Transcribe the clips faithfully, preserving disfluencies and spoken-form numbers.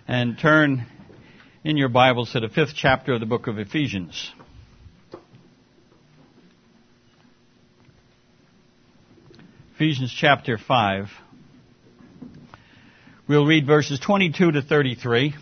and turn in your Bibles to the fifth chapter of the book of Ephesians. Ephesians chapter five. We'll read verses twenty-two to thirty-three.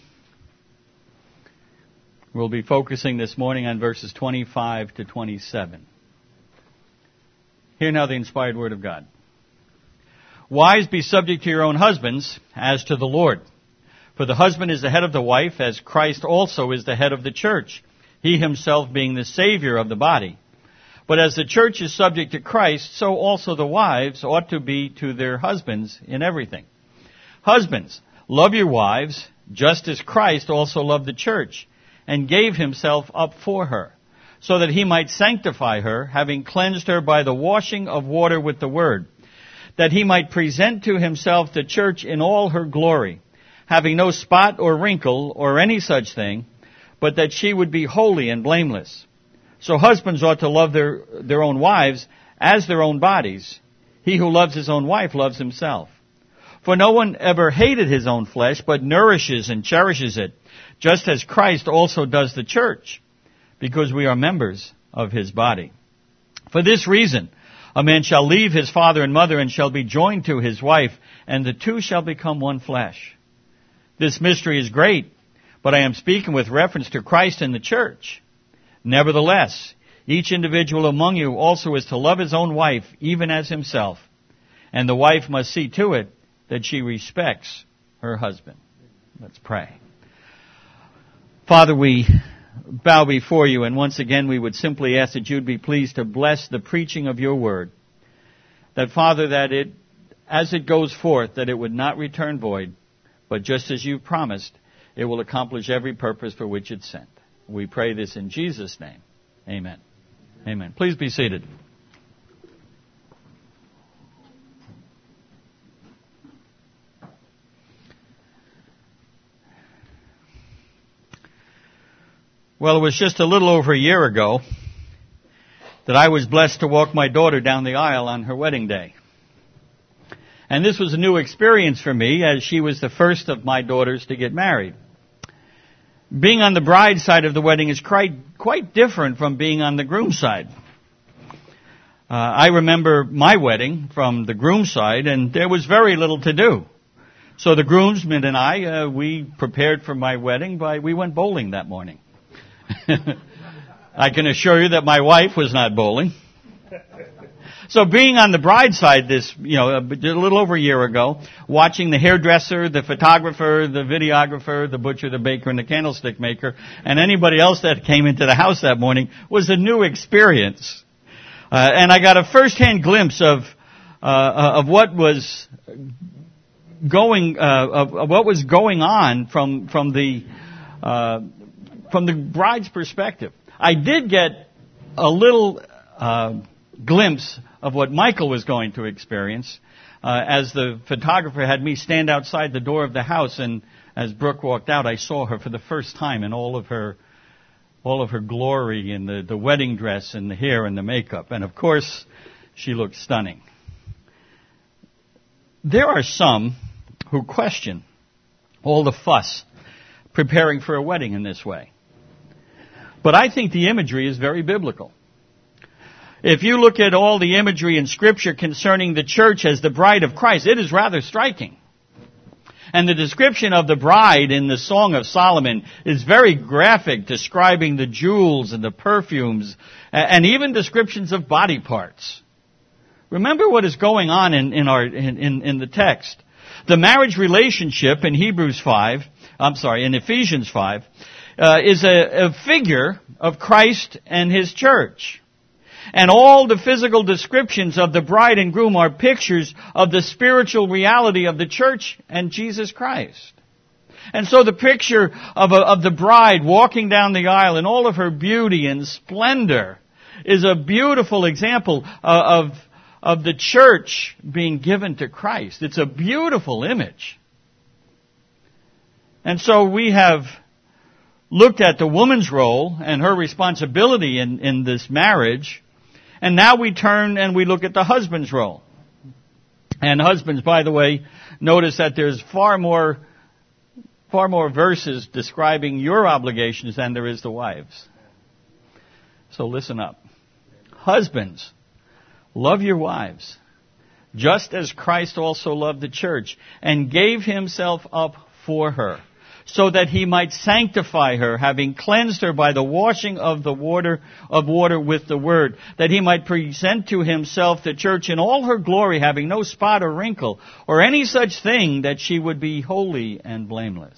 We'll be focusing this morning on verses twenty-five to twenty-seven. Hear now the inspired word of God. Wives, be subject to your own husbands, as to the Lord. For the husband is the head of the wife, as Christ also is the head of the church, he himself being the Savior of the body. But as the church is subject to Christ, so also the wives ought to be to their husbands in everything. Husbands, love your wives, just as Christ also loved the church, and gave himself up for her, so that he might sanctify her, having cleansed her by the washing of water with the word, that he might present to himself the church in all her glory, having no spot or wrinkle or any such thing, but that she would be holy and blameless. So husbands ought to love their, their own wives as their own bodies. He who loves his own wife loves himself. For no one ever hated his own flesh, but nourishes and cherishes it, just as Christ also does the church, because we are members of his body. For this reason, a man shall leave his father and mother and shall be joined to his wife, and the two shall become one flesh. This mystery is great, but I am speaking with reference to Christ and the church. Nevertheless, each individual among you also is to love his own wife, even as himself. And the wife must see to it that she respects her husband. Let's pray. Father, we bow before you, and once again we would simply ask that you'd be pleased to bless the preaching of your word. That, Father, that it, as it goes forth, that it would not return void, but just as you've promised, it will accomplish every purpose for which it's sent. We pray this in Jesus' name. Amen. Amen. Please be seated. Well, it was just a little over a year ago that I was blessed to walk my daughter down the aisle on her wedding day. And this was a new experience for me, as she was the first of my daughters to get married. Being on the bride side of the wedding is quite, quite different from being on the groom side. Uh, I remember my wedding from the groom side, and there was very little to do. So the groomsmen and I, uh, we prepared for my wedding by, we went bowling that morning. I can assure you that my wife was not bowling. So being on the bride side this, you know, a little over a year ago, watching the hairdresser, the photographer, the videographer, the butcher, the baker, and the candlestick maker, and anybody else that came into the house that morning was a new experience. Uh, and I got a first-hand glimpse of, uh, of what was going, uh, of, of what was going on from, from the, uh, from the bride's perspective. I did get a little, uh, glimpse of what Michael was going to experience, uh, as the photographer had me stand outside the door of the house, and as Brooke walked out, I saw her for the first time in all of her, all of her glory, in the, the wedding dress and the hair and the makeup. And of course, she looked stunning. There are some who question all the fuss preparing for a wedding in this way. But I think the imagery is very biblical. If you look at all the imagery in Scripture concerning the church as the bride of Christ, it is rather striking. And the description of the bride in the Song of Solomon is very graphic, describing the jewels and the perfumes, and even descriptions of body parts. Remember what is going on in, in, our, in, in, in the text. The marriage relationship in Hebrews five, I'm sorry, in Ephesians five, uh, is a, a figure of Christ and His church. And all the physical descriptions of the bride and groom are pictures of the spiritual reality of the church and Jesus Christ. And so the picture of, a, of the bride walking down the aisle in all of her beauty and splendor is a beautiful example of, of the church being given to Christ. It's a beautiful image. And so we have looked at the woman's role and her responsibility in, in this marriage. And now we turn and we look at the husband's role. And husbands, by the way, notice that there's far more far more verses describing your obligations than there is the wives. So listen up. Husbands, love your wives, just as Christ also loved the church and gave himself up for her, so that he might sanctify her, having cleansed her by the washing of the water of water with the word, that he might present to himself the church in all her glory, having no spot or wrinkle or any such thing, that she would be holy and blameless.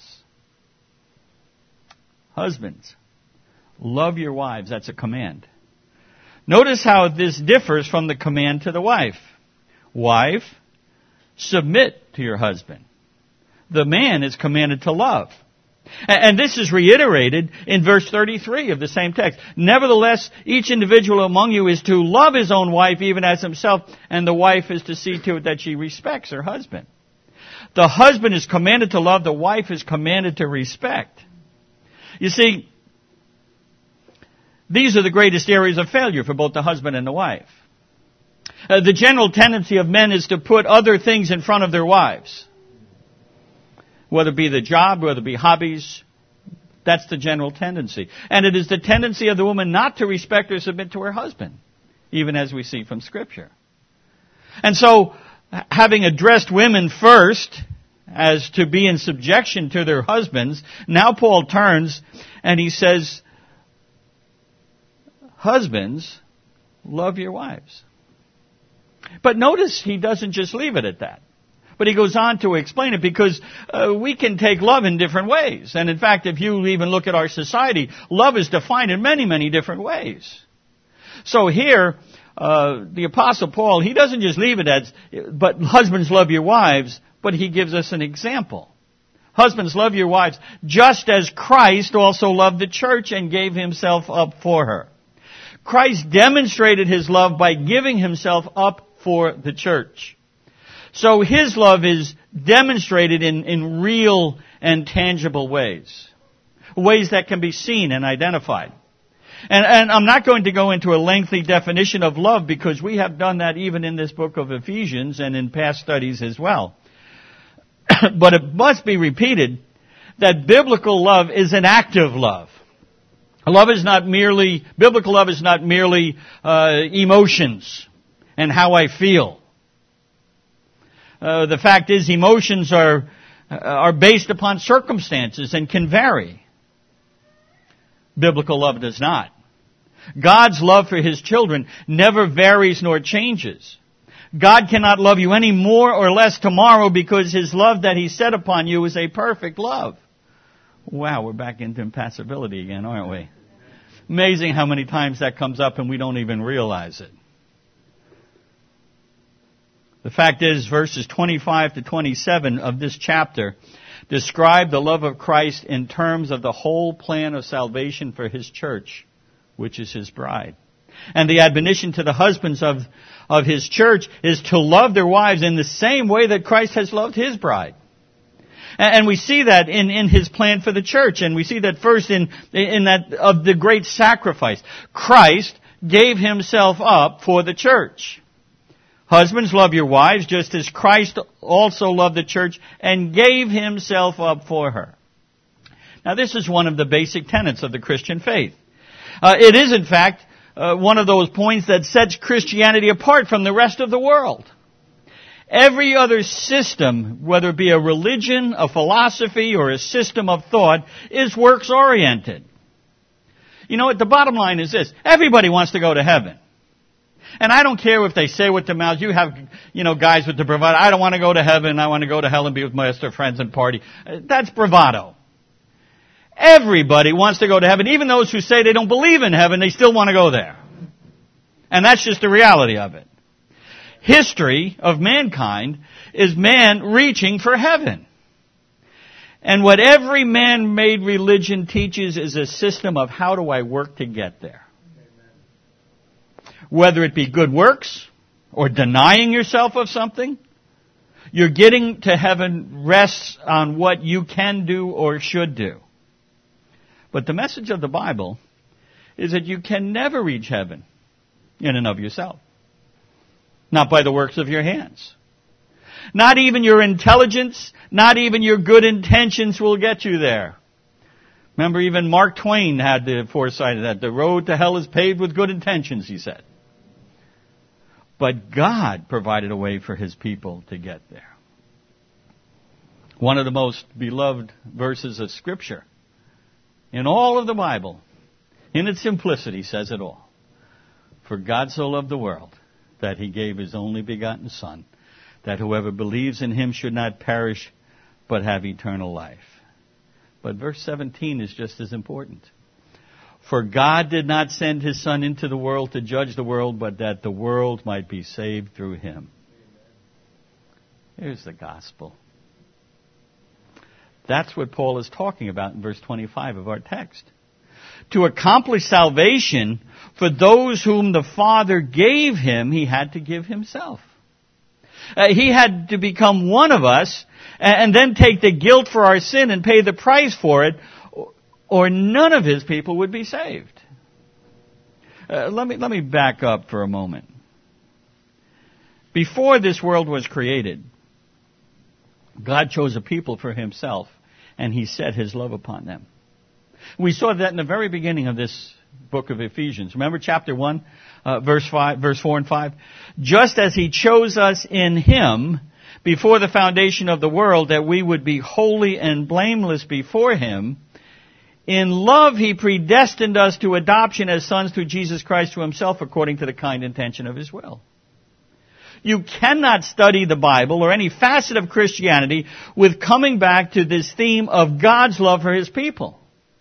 Husbands, love your wives. That's a command. Notice how this differs from the command to the wife. Wife, submit to your husband. The man is commanded to love. And this is reiterated in verse thirty-three of the same text. Nevertheless, each individual among you is to love his own wife even as himself, and the wife is to see to it that she respects her husband. The husband is commanded to love, the wife is commanded to respect. You see, these are the greatest areas of failure for both the husband and the wife. Uh, the general tendency of men is to put other things in front of their wives. Whether it be the job, whether it be hobbies, that's the general tendency. And it is the tendency of the woman not to respect or submit to her husband, even as we see from Scripture. And so, having addressed women first as to be in subjection to their husbands, now Paul turns and he says, husbands, love your wives. But notice he doesn't just leave it at that. But he goes on to explain it, because uh, we can take love in different ways. And in fact, if you even look at our society, love is defined in many, many different ways. So here, uh, the Apostle Paul, he doesn't just leave it as, but husbands love your wives, but he gives us an example. Husbands, love your wives, just as Christ also loved the church and gave himself up for her. Christ demonstrated his love by giving himself up for the church. So his love is demonstrated in, in real and tangible ways. Ways that can be seen and identified. And, and I'm not going to go into a lengthy definition of love, because we have done that even in this book of Ephesians and in past studies as well. But it must be repeated that biblical love is an active love. Love is not merely, biblical love is not merely uh, emotions and how I feel. Uh, the fact is, emotions are uh, are based upon circumstances and can vary. Biblical love does not. God's love for his children never varies nor changes. God cannot love you any more or less tomorrow, because his love that he set upon you is a perfect love. Wow, we're back into impassibility again, aren't we? Amazing how many times that comes up and we don't even realize it. The fact is, verses twenty-five to twenty-seven of this chapter describe the love of Christ in terms of the whole plan of salvation for his church, which is his bride. And the admonition to the husbands of, of his church is to love their wives in the same way that Christ has loved his bride. And, and we see that in, in his plan for the church. And we see that first in, in that of the great sacrifice. Christ gave himself up for the church. Husbands, love your wives, just as Christ also loved the church and gave himself up for her. Now, this is one of the basic tenets of the Christian faith. Uh, it is, in fact, uh, one of those points that sets Christianity apart from the rest of the world. Every other system, whether it be a religion, a philosophy, or a system of thought, is works-oriented. You know what? The bottom line is this. Everybody wants to go to heaven. And I don't care if they say with their mouths, you have, you know, guys with the bravado, I don't want to go to heaven, I want to go to hell and be with my other friends and party. That's bravado. Everybody wants to go to heaven. Even those who say they don't believe in heaven, they still want to go there. And that's just the reality of it. History of mankind is man reaching for heaven. And what every man-made religion teaches is a system of how do I work to get there. Whether it be good works or denying yourself of something, you're getting to heaven rests on what you can do or should do. But the message of the Bible is that you can never reach heaven in and of yourself. Not by the works of your hands. Not even your intelligence, not even your good intentions will get you there. Remember, even Mark Twain had the foresight of that. The road to hell is paved with good intentions, he said. But God provided a way for His people to get there. One of the most beloved verses of Scripture in all of the Bible, in its simplicity, says it all. For God so loved the world that He gave His only begotten Son, that whoever believes in Him should not perish, but have eternal life. But verse seventeen is just as important. For God did not send His Son into the world to judge the world, but that the world might be saved through Him. Here's the gospel. That's what Paul is talking about in verse twenty-five of our text. To accomplish salvation for those whom the Father gave Him, He had to give Himself. Uh, he had to become one of us and then take the guilt for our sin and pay the price for it, or none of His people would be saved. Uh, let me, let me back up for a moment. Before this world was created, God chose a people for Himself, and He set His love upon them. We saw that in the very beginning of this book of Ephesians. Remember chapter one, uh, verse five, verse four and five? Just as He chose us in Him before the foundation of the world, that we would be holy and blameless before Him, in love He predestined us to adoption as sons through Jesus Christ to Himself, according to the kind intention of His will. You cannot study the Bible or any facet of Christianity with coming back to this theme of God's love for His people.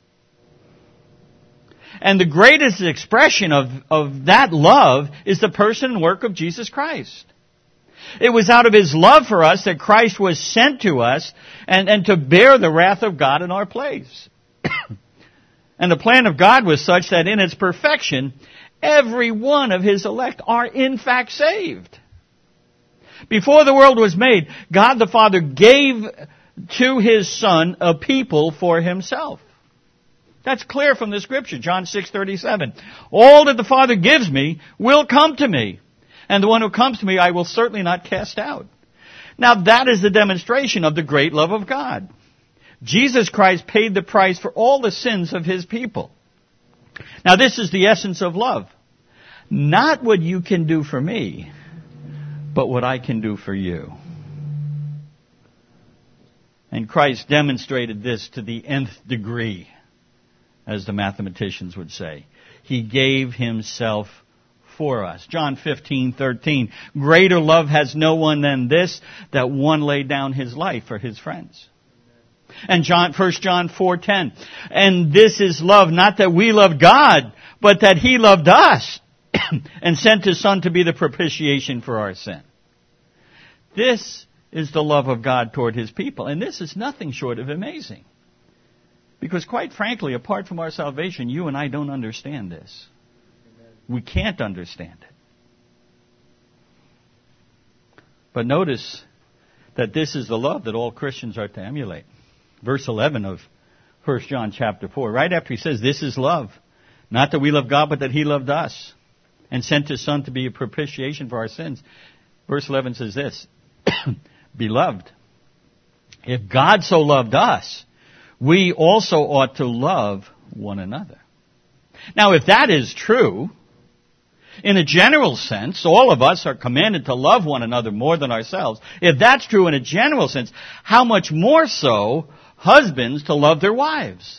And the greatest expression of, of that love is the person and work of Jesus Christ. It was out of His love for us that Christ was sent to us and, and to bear the wrath of God in our place. And the plan of God was such that in its perfection, every one of His elect are in fact saved. Before the world was made, God the Father gave to His Son a people for Himself. That's clear from the Scripture, John six thirty-seven. All that the Father gives me will come to me, and the one who comes to me I will certainly not cast out. Now that is the demonstration of the great love of God. Jesus Christ paid the price for all the sins of His people. Now this is the essence of love. Not what you can do for me, but what I can do for you. And Christ demonstrated this to the nth degree, as the mathematicians would say. He gave Himself for us. John fifteen thirteen. Greater love has no one than this, that one laid down his life for his friends. And John, First John four ten. And this is love, not that we loved God, but that He loved us and sent His Son to be the propitiation for our sin. This is the love of God toward His people. And this is nothing short of amazing. Because quite frankly, apart from our salvation, you and I don't understand this. We can't understand it. But notice that this is the love that all Christians are to emulate. Verse eleven of First John chapter four, right after he says, this is love. Not that we love God, but that He loved us and sent His Son to be a propitiation for our sins. Verse eleven says this, Beloved, if God so loved us, we also ought to love one another. Now, if that is true, in a general sense, all of us are commanded to love one another more than ourselves. If that's true in a general sense, how much more so husbands to love their wives?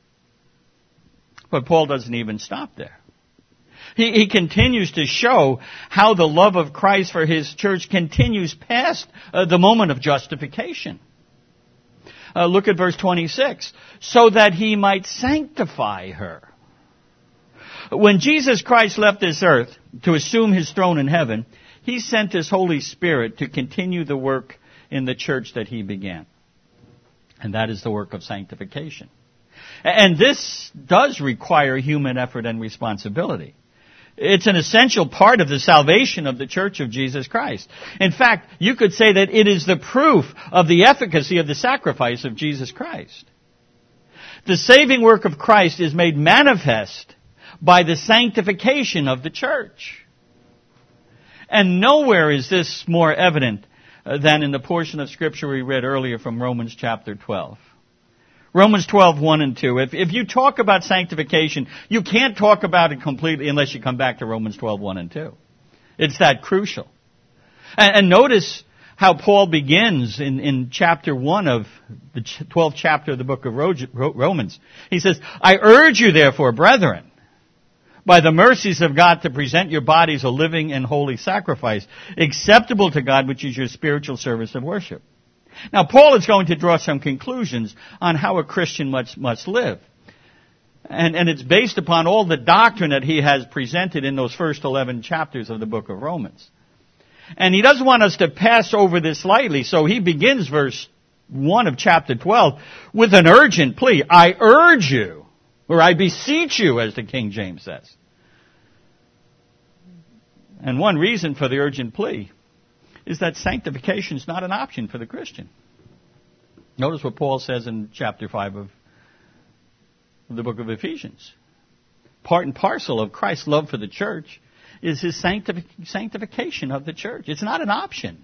But Paul doesn't even stop there. He, he continues to show how the love of Christ for His church continues past uh, the moment of justification. Uh, look at verse twenty-six. So that He might sanctify her. When Jesus Christ left this earth to assume His throne in heaven, He sent His Holy Spirit to continue the work in the church that He began. And that is the work of sanctification. And this does require human effort and responsibility. It's an essential part of the salvation of the Church of Jesus Christ. In fact, you could say that it is the proof of the efficacy of the sacrifice of Jesus Christ. The saving work of Christ is made manifest by the sanctification of the church. And nowhere is this more evident uh, than in the portion of Scripture we read earlier from Romans chapter twelve. Romans twelve, one and two. If, if you talk about sanctification, you can't talk about it completely unless you come back to Romans twelve, one and two. It's that crucial. And, and notice how Paul begins in, in chapter one of the twelfth chapter of the book of Romans. He says, I urge you therefore, brethren, by the mercies of God, to present your bodies a living and holy sacrifice, acceptable to God, which is your spiritual service of worship. Now, Paul is going to draw some conclusions on how a Christian must, must live. And, and it's based upon all the doctrine that he has presented in those first eleven chapters of the book of Romans. And he doesn't want us to pass over this lightly, so he begins verse one of chapter twelve with an urgent plea. I urge you, or I beseech you, as the King James says. And one reason for the urgent plea is that sanctification is not an option for the Christian. Notice what Paul says in chapter five of the book of Ephesians. Part and parcel of Christ's love for the church is his sanctific- sanctification of the church. It's not an option.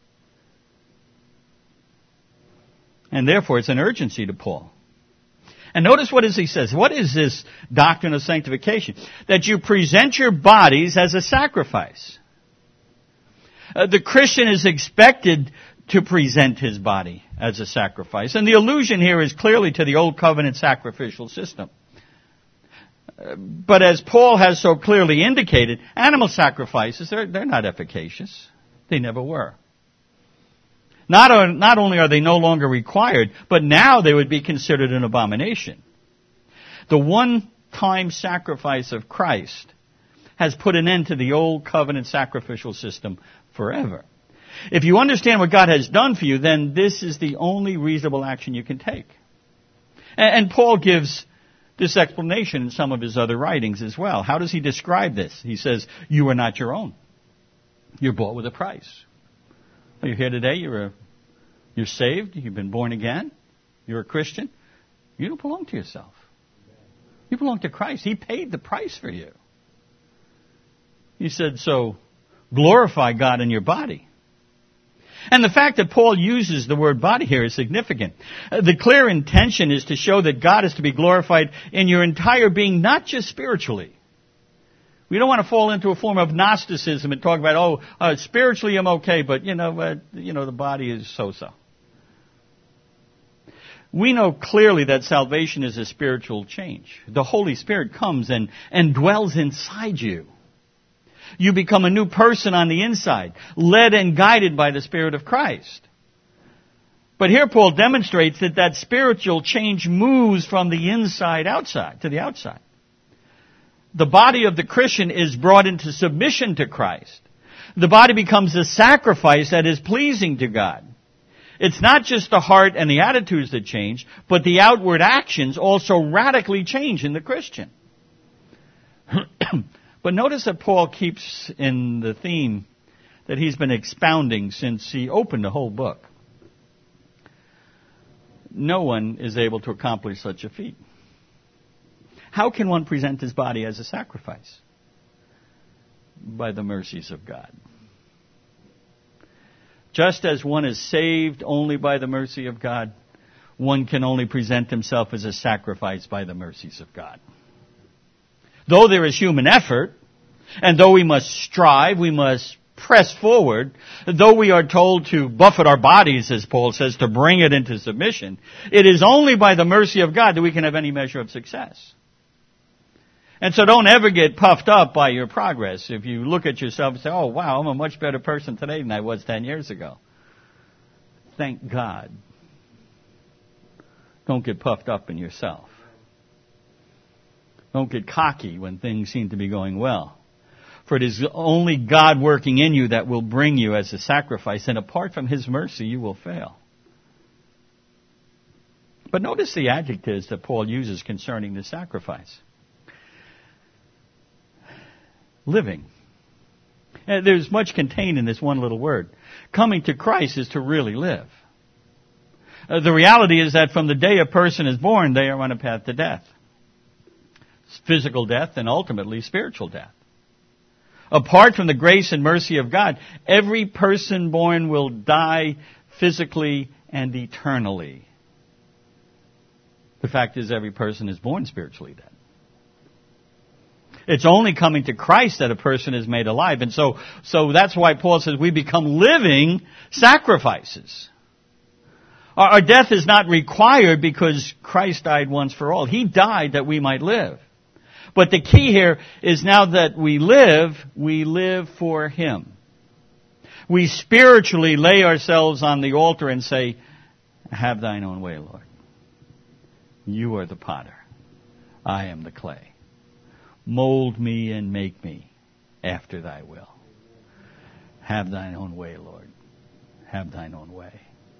And therefore, it's an urgency to Paul. And notice what is he says. What is this doctrine of sanctification? That you present your bodies as a sacrifice. Uh, the Christian is expected to present his body as a sacrifice. And the allusion here is clearly to the Old Covenant sacrificial system. But as Paul has so clearly indicated, animal sacrifices, they're, they're not efficacious. They never were. Not, not only are they no longer required, but now they would be considered an abomination. The one-time sacrifice of Christ has put an end to the Old Covenant sacrificial system forever. If you understand what God has done for you, then this is the only reasonable action you can take. And, and Paul gives this explanation in some of his other writings as well. How does he describe this? He says, you are not your own. You're bought with a price. You're here today, you're a, you're saved, you've been born again, you're a Christian. You don't belong to yourself. You belong to Christ. He paid the price for you. He said, so glorify God in your body. And the fact that Paul uses the word body here is significant. The clear intention is to show that God is to be glorified in your entire being, not just spiritually. We don't want to fall into a form of Gnosticism and talk about, oh, uh, spiritually I'm okay, but, you know, uh, you know, the body is so-so. We know clearly that salvation is a spiritual change. The Holy Spirit comes and, and dwells inside you. You become a new person on the inside, led and guided by the Spirit of Christ. But here Paul demonstrates that that spiritual change moves from the inside outside to the outside. The body of the Christian is brought into submission to Christ. The body becomes a sacrifice that is pleasing to God. It's not just the heart and the attitudes that change, but the outward actions also radically change in the Christian. But notice that Paul keeps in the theme that he's been expounding since he opened the whole book. No one is able to accomplish such a feat. How can one present his body as a sacrifice? By the mercies of God. Just as one is saved only by the mercy of God, one can only present himself as a sacrifice by the mercies of God. Though there is human effort, and though we must strive, we must press forward, though we are told to buffet our bodies, as Paul says, to bring it into submission, it is only by the mercy of God that we can have any measure of success. And so don't ever get puffed up by your progress. If you look at yourself and say, oh, wow, I'm a much better person today than I was ten years ago. Thank God. Don't get puffed up in yourself. Don't get cocky when things seem to be going well. For it is only God working in you that will bring you as a sacrifice, and apart from His mercy, you will fail. But notice the adjectives that Paul uses concerning the sacrifice. Living. There's much contained in this one little word. Coming to Christ is to really live. Uh, the reality is that from the day a person is born, they are on a path to death. Physical death and ultimately spiritual death. Apart from the grace and mercy of God, every person born will die physically and eternally. The fact is, every person is born spiritually dead. It's only coming to Christ that a person is made alive. And so, so that's why Paul says we become living sacrifices. Our, our death is not required because Christ died once for all. He died that we might live. But the key here is now that we live, we live for Him. We spiritually lay ourselves on the altar and say, have thine own way, Lord. You are the potter. I am the clay. Mold me and make me after thy will. Have thine own way, Lord. Have thine own way.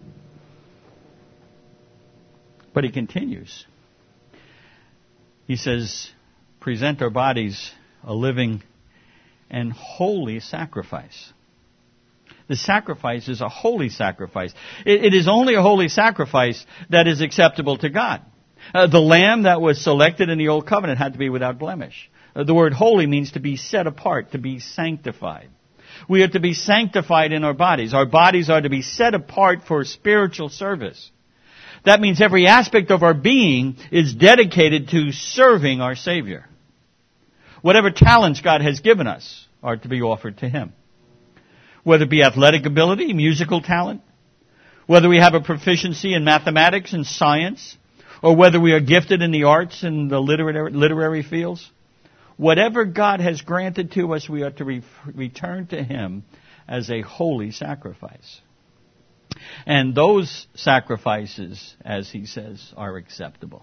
But he continues. He says, present our bodies a living and holy sacrifice. The sacrifice is a holy sacrifice. It, it is only a holy sacrifice that is acceptable to God. Uh, the lamb that was selected in the Old Covenant had to be without blemish. Uh, the word holy means to be set apart, to be sanctified. We are to be sanctified in our bodies. Our bodies are to be set apart for spiritual service. That means every aspect of our being is dedicated to serving our Savior. Whatever talents God has given us are to be offered to Him. Whether it be athletic ability, musical talent, whether we have a proficiency in mathematics and science, or whether we are gifted in the arts and the literary, literary fields, whatever God has granted to us, we are to re- return to Him as a holy sacrifice. And those sacrifices, as he says, are acceptable.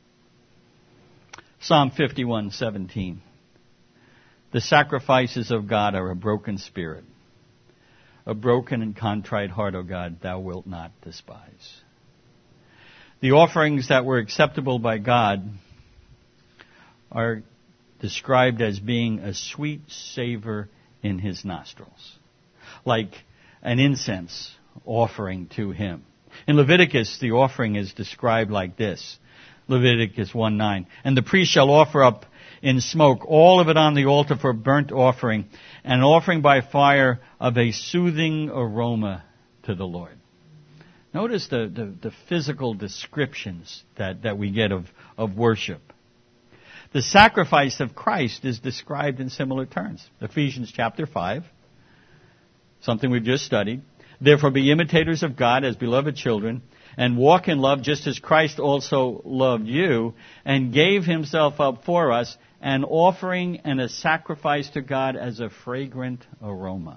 Psalm fifty-one seventeen. The sacrifices of God are a broken spirit. A broken and contrite heart, O God, thou wilt not despise. The offerings that were acceptable by God are described as being a sweet savor in His nostrils, like an incense offering to Him. In Leviticus, the offering is described like this. Leviticus one nine. And the priest shall offer up in smoke all of it on the altar for burnt offering, and an offering by fire of a soothing aroma to the Lord. Notice the, the, the physical descriptions that, that we get of, of worship. The sacrifice of Christ is described in similar terms. Ephesians chapter five, something we've just studied. Therefore be imitators of God as beloved children, and walk in love just as Christ also loved you, and gave Himself up for us, an offering and a sacrifice to God as a fragrant aroma.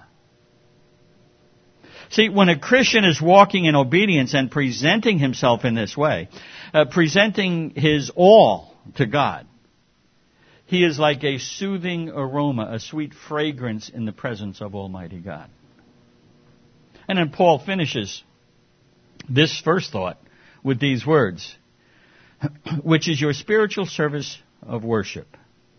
See, when a Christian is walking in obedience and presenting himself in this way, uh, presenting his all to God, he is like a soothing aroma, a sweet fragrance in the presence of Almighty God. And then Paul finishes this first thought with these words, which is your spiritual service of worship.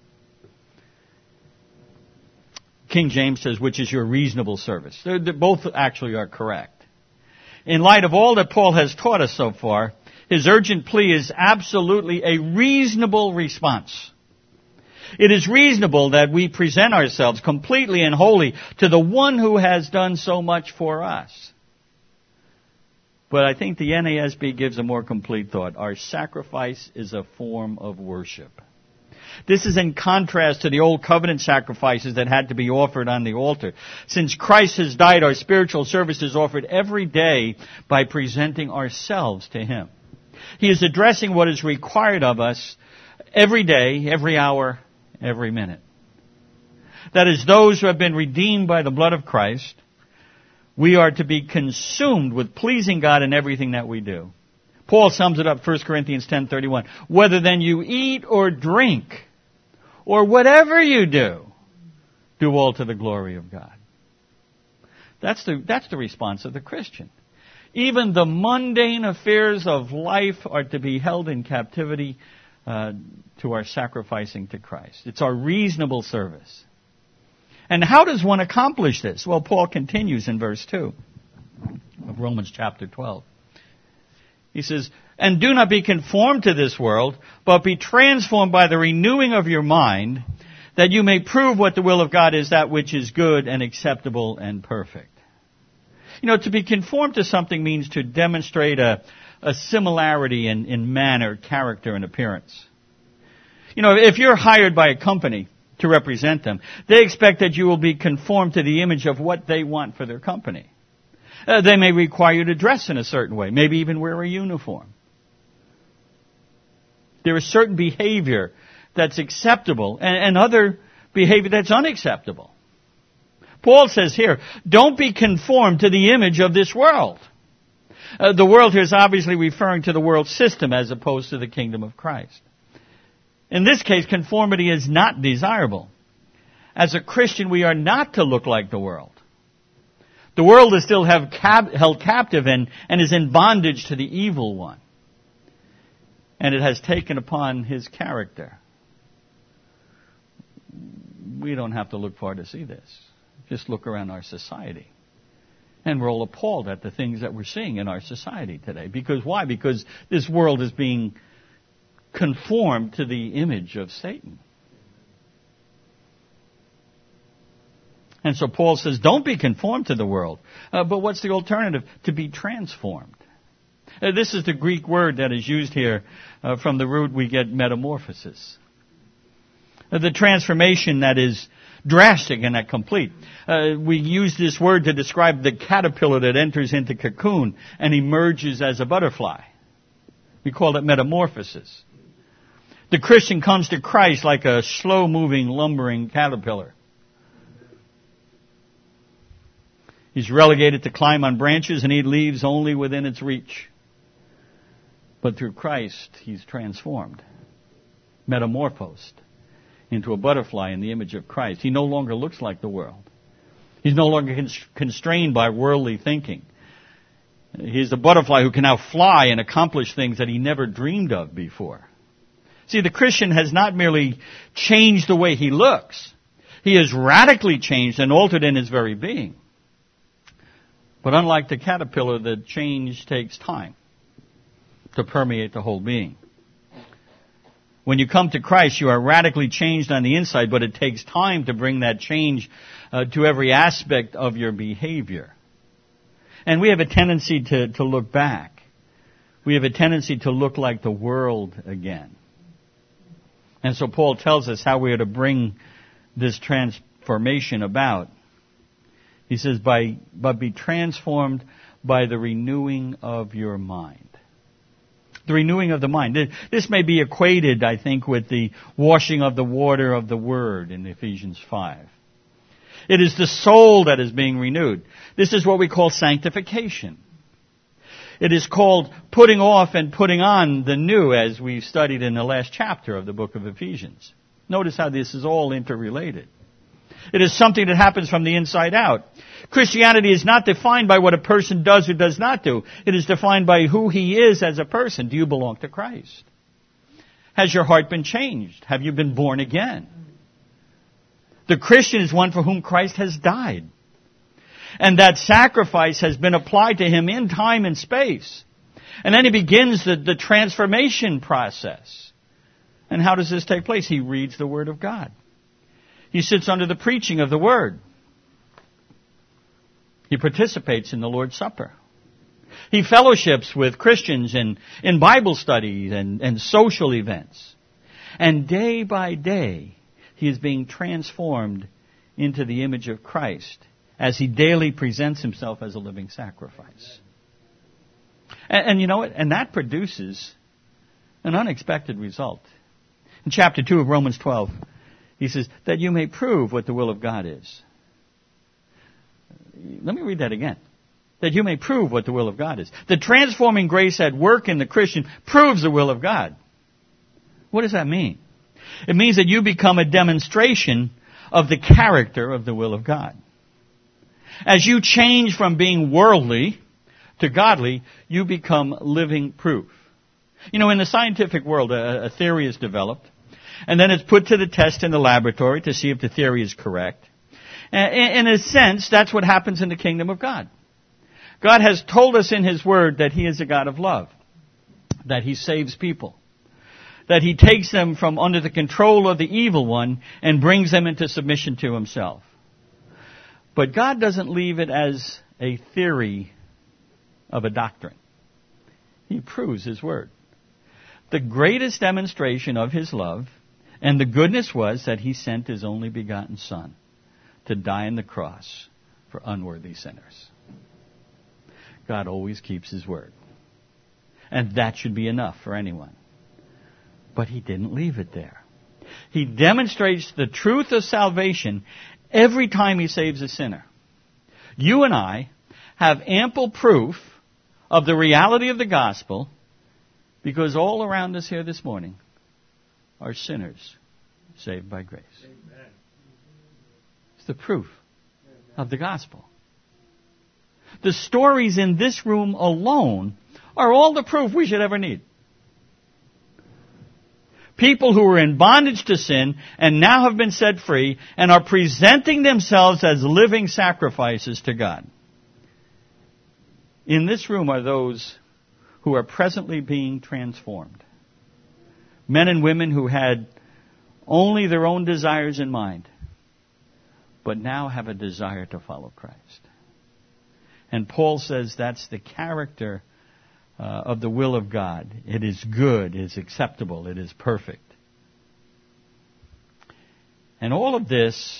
King James says, which is your reasonable service. They're, they're both actually are correct. In light of all that Paul has taught us so far, his urgent plea is absolutely a reasonable response. It is reasonable that we present ourselves completely and wholly to the one who has done so much for us. But I think the N A S B gives a more complete thought. Our sacrifice is a form of worship. This is in contrast to the old covenant sacrifices that had to be offered on the altar. Since Christ has died, our spiritual service is offered every day by presenting ourselves to Him. He is addressing what is required of us every day, every hour, every minute. That is, those who have been redeemed by the blood of Christ, we are to be consumed with pleasing God in everything that we do. Paul sums it up, First Corinthians ten thirty-one. Whether then you eat or drink, or whatever you do, do all to the glory of God. That's the, that's the response of the Christian. Even the mundane affairs of life are to be held in captivity uh, to our sacrificing to Christ. It's our reasonable service. And how does one accomplish this? Well, Paul continues in verse two of Romans chapter twelve. He says, and do not be conformed to this world, but be transformed by the renewing of your mind, that you may prove what the will of God is, that which is good and acceptable and perfect. You know, to be conformed to something means to demonstrate a, a similarity in, in manner, character, and appearance. You know, if you're hired by a company to represent them, they expect that you will be conformed to the image of what they want for their company. Uh, they may require you to dress in a certain way, maybe even wear a uniform. There is certain behavior that's acceptable and, and other behavior that's unacceptable. Paul says here, don't be conformed to the image of this world. Uh, the world here is obviously referring to the world system as opposed to the kingdom of Christ. In this case, conformity is not desirable. As a Christian, we are not to look like the world. The world is still have cap- held captive and, and is in bondage to the evil one. And it has taken upon his character. We don't have to look far to see this. Just look around our society. And we're all appalled at the things that we're seeing in our society today. Because why? Because this world is being conformed to the image of Satan. And so Paul says, don't be conformed to the world. Uh, but what's the alternative? To be transformed. Uh, this is the Greek word that is used here. Uh, from the root we get metamorphosis. Uh, the transformation that is drastic and not complete. Uh, we use this word to describe the caterpillar that enters into cocoon and emerges as a butterfly. We call it metamorphosis. The Christian comes to Christ like a slow-moving, lumbering caterpillar. He's relegated to climb on branches and eat leaves only within its reach. But through Christ, he's transformed, metamorphosed into a butterfly in the image of Christ. He no longer looks like the world. He's no longer constrained by worldly thinking. He's the butterfly who can now fly and accomplish things that he never dreamed of before. See, the Christian has not merely changed the way he looks. He has radically changed and altered in his very being. But unlike the caterpillar, the change takes time to permeate the whole being. When you come to Christ, you are radically changed on the inside, but it takes time to bring that change uh, to every aspect of your behavior. And we have a tendency to, to look back. We have a tendency to look like the world again. And so Paul tells us how we are to bring this transformation about. He says, by, but be transformed by the renewing of your mind. The renewing of the mind. This may be equated, I think, with the washing of the water of the Word in Ephesians five. It is the soul that is being renewed. This is what we call sanctification. It is called putting off and putting on the new, as we studied in the last chapter of the book of Ephesians. Notice how this is all interrelated. It is something that happens from the inside out. Christianity is not defined by what a person does or does not do. It is defined by who he is as a person. Do you belong to Christ? Has your heart been changed? Have you been born again? The Christian is one for whom Christ has died. And that sacrifice has been applied to him in time and space. And then he begins the, the transformation process. And how does this take place? He reads the Word of God. He sits under the preaching of the Word. He participates in the Lord's Supper. He fellowships with Christians in, in Bible studies and, and social events. And day by day, he is being transformed into the image of Christ as he daily presents himself as a living sacrifice. And, and you know what? And that produces an unexpected result. In chapter two of Romans twelve, he says, that you may prove what the will of God is. Let me read that again. That you may prove what the will of God is. The transforming grace at work in the Christian proves the will of God. What does that mean? It means that you become a demonstration of the character of the will of God. As you change from being worldly to godly, you become living proof. You know, in the scientific world, a, a theory is developed, and then it's put to the test in the laboratory to see if the theory is correct. In a sense, that's what happens in the kingdom of God. God has told us in His Word that He is a God of love, that He saves people, that he takes them from under the control of the evil one and brings them into submission to himself. But God doesn't leave it as a theory of a doctrine. He proves his word. The greatest demonstration of his love and the goodness was that he sent his only begotten Son to die on the cross for unworthy sinners. God always keeps his word. And that should be enough for anyone. But he didn't leave it there. He demonstrates the truth of salvation every time he saves a sinner. You and I have ample proof of the reality of the gospel because all around us here this morning are sinners saved by grace. Amen. It's the proof of the gospel. The stories in this room alone are all the proof we should ever need. People who were in bondage to sin and now have been set free and are presenting themselves as living sacrifices to God. In this room are those who are presently being transformed. Men and women who had only their own desires in mind, but now have a desire to follow Christ. And Paul says that's the character uh, of the will of God. It is good, it is acceptable, it is perfect. And all of this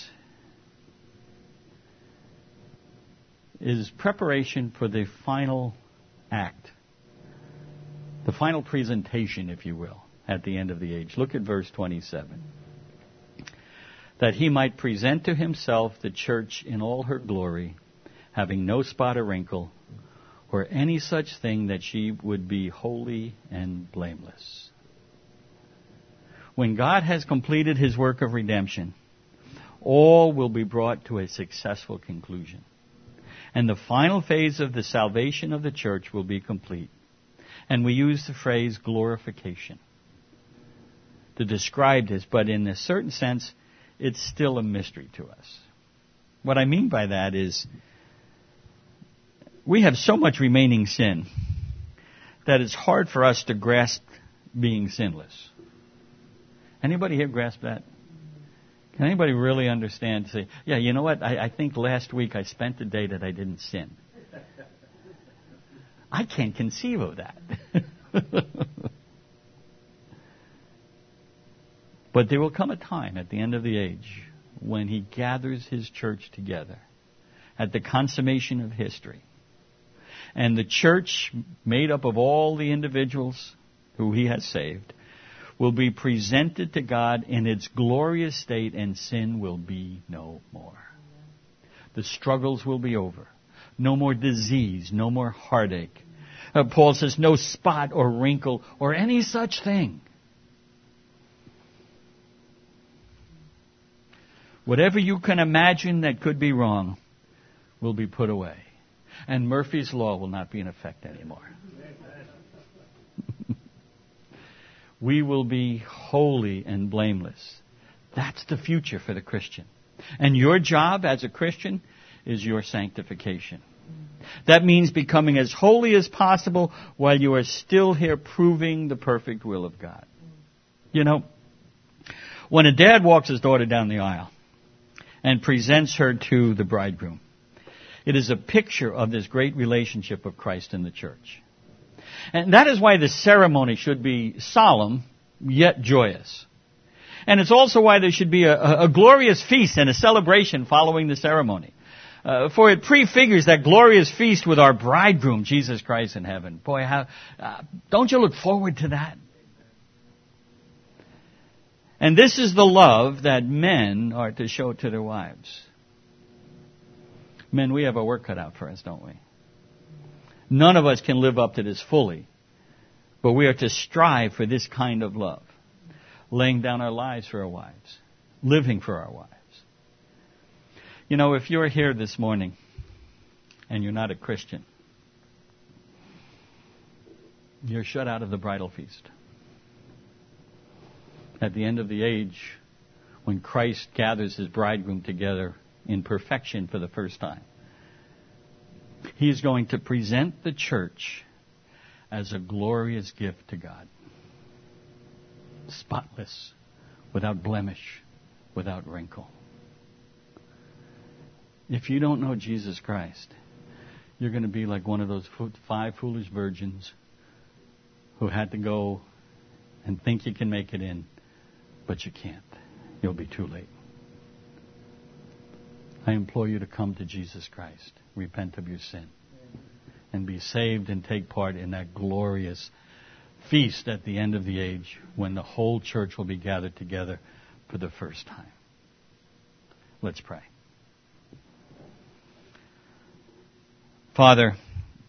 is preparation for the final act, the final presentation, if you will, at the end of the age. Look at verse twenty-seven. That he might present to himself the church in all her glory, having no spot or wrinkle, or any such thing, that she would be holy and blameless. When God has completed his work of redemption, all will be brought to a successful conclusion. And the final phase of the salvation of the church will be complete. And we use the phrase glorification to describe this, but in a certain sense, it's still a mystery to us. What I mean by that is, we have so much remaining sin that it's hard for us to grasp being sinless. Anybody here grasp that? Can anybody really understand? Say, yeah, you know what? I, I think last week I spent a day that I didn't sin. I can't conceive of that. But there will come a time at the end of the age when he gathers his church together at the consummation of history. And the church, made up of all the individuals who he has saved, will be presented to God in its glorious state, and sin will be no more. The struggles will be over. No more disease, no more heartache. Uh, Paul says no spot or wrinkle or any such thing. Whatever you can imagine that could be wrong will be put away. And Murphy's Law will not be in effect anymore. We will be holy and blameless. That's the future for the Christian. And your job as a Christian is your sanctification. That means becoming as holy as possible while you are still here proving the perfect will of God. You know, when a dad walks his daughter down the aisle and presents her to the bridegroom, it is a picture of this great relationship of Christ and the church. And that is why the ceremony should be solemn, yet joyous. And it's also why there should be a, a glorious feast and a celebration following the ceremony. Uh, for it prefigures that glorious feast with our bridegroom, Jesus Christ, in heaven. Boy, how, uh, don't you look forward to that? And this is the love that men are to show to their wives. Men, we have our work cut out for us, don't we? None of us can live up to this fully. But we are to strive for this kind of love. Laying down our lives for our wives. Living for our wives. You know, if you're here this morning and you're not a Christian, you're shut out of the bridal feast. At the end of the age, when Christ gathers his bridegroom together in perfection for the first time, he is going to present the church as a glorious gift to God. spotless, without blemish, without wrinkle. If you don't know Jesus Christ, you're going to be like one of those five foolish virgins who had to go and think you can make it in, but you can't. You'll be too late. I implore you to come to Jesus Christ, repent of your sin, and be saved and take part in that glorious feast at the end of the age when the whole church will be gathered together for the first time. Let's pray. Father,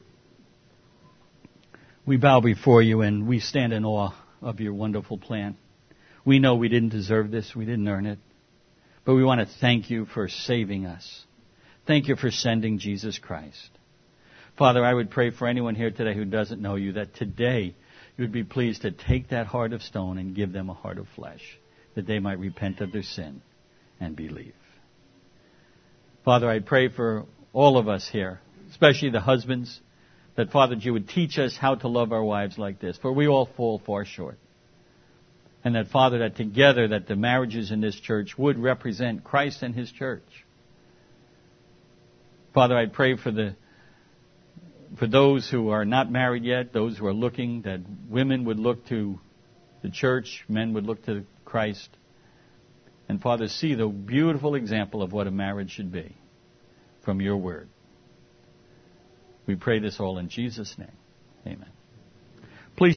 we bow before you and we stand in awe of your wonderful plan. We know we didn't deserve this. We didn't earn it. But we want to thank you for saving us. Thank you for sending Jesus Christ. Father, I would pray for anyone here today who doesn't know you, that today you would be pleased to take that heart of stone and give them a heart of flesh, that they might repent of their sin and believe. Father, I pray for all of us here, especially the husbands, that, Father, you would teach us how to love our wives like this, for we all fall far short. And that, Father, that together, that the marriages in this church would represent Christ and his church. Father, I pray for the for those who are not married yet, those who are looking, that women would look to the church, men would look to Christ. And, Father, see the beautiful example of what a marriage should be from your word. We pray this all in Jesus' name. Amen.